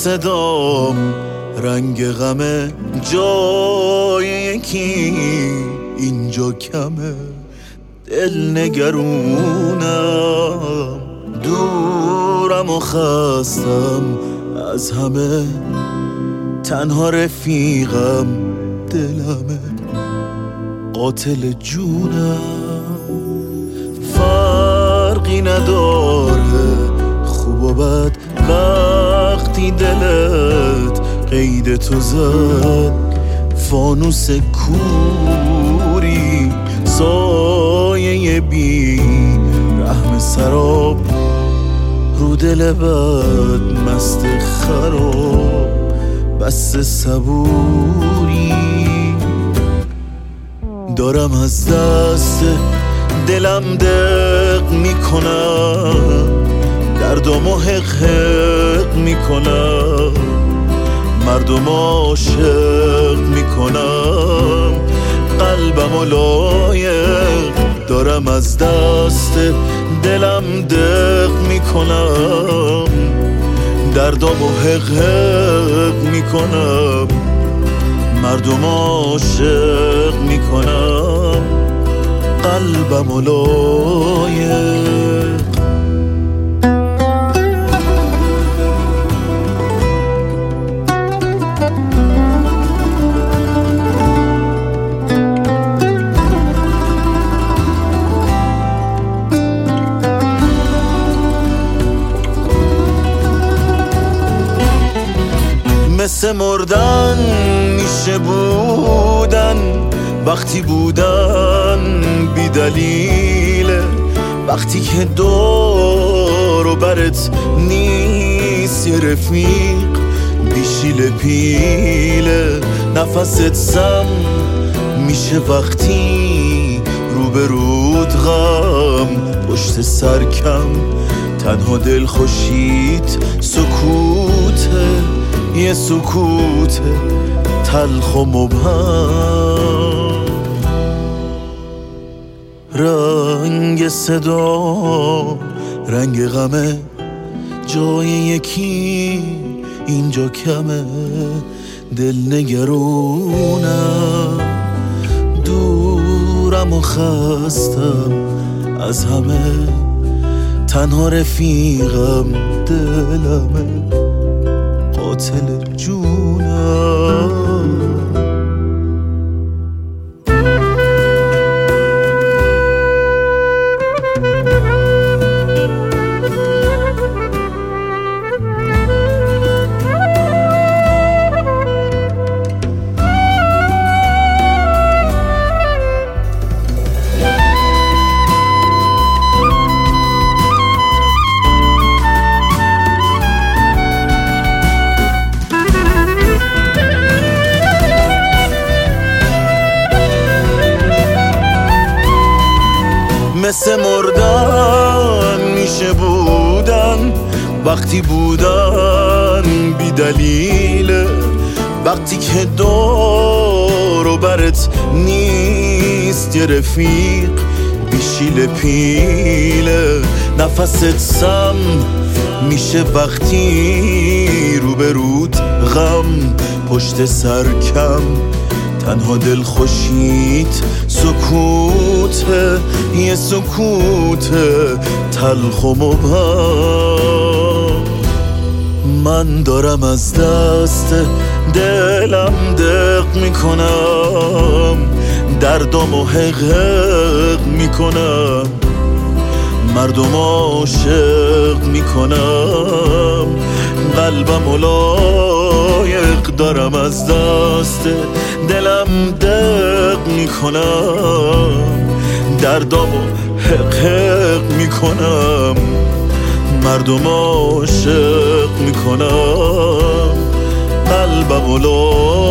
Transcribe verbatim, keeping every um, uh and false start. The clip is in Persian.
صدام رنگ غمه جای یکی اینجا کمه، دل نگرونم دورم و خستم از همه، تنها رفیقم دلمه قاتل جونم. فرقی نداره خوب و بد وقتی دلت قید تو زد، فانوس کوری سایه بی رحم سراب، رو دل بد مست خراب بس صبوری. دارم از دست دلم دق میکنم، دردم و حق حق میکنم، مردم عاشق میکنم، قلبم و لایق. دارم از دست دلم دق میکنم، دردم و حق حق میکنم، مردم عاشق میکنم، قلبم و لایق. مثل مردن میشه بودن وقتی بودن بی دلیله، وقتی که دور و برت نیست یه رفیق بیشیل پیله. نفست سم میشه وقتی روبرود غم پشت سرکم، تنها دل خوشیت سکوته، یه سکوت تلخ و مبهم. رنگ صدا رنگ غمه جای یکی اینجا کمه، دل نگرونم دورم و خستم از همه، تنها رفیقم دلمه قاتل جونم. مثل مردن میشه بودن وقتی بودن بی دلیله، وقتی که دور و برت نیست یه رفیق بیشیل پیله. نفست سم میشه وقتی روبرود غم پشت سرکم، تنها دل خوشیت سکوته، یه سکوت تلخ و مبهم. من دارم از دست دلم دق میکنم، دردم و حق حق میکنم، مردم عاشق میکنم، قلبم و لایق. دارم از دست دلم دق میکنم، دردم و حق حق میکنم، مردم عاشق میکنم، قلبم و لایق.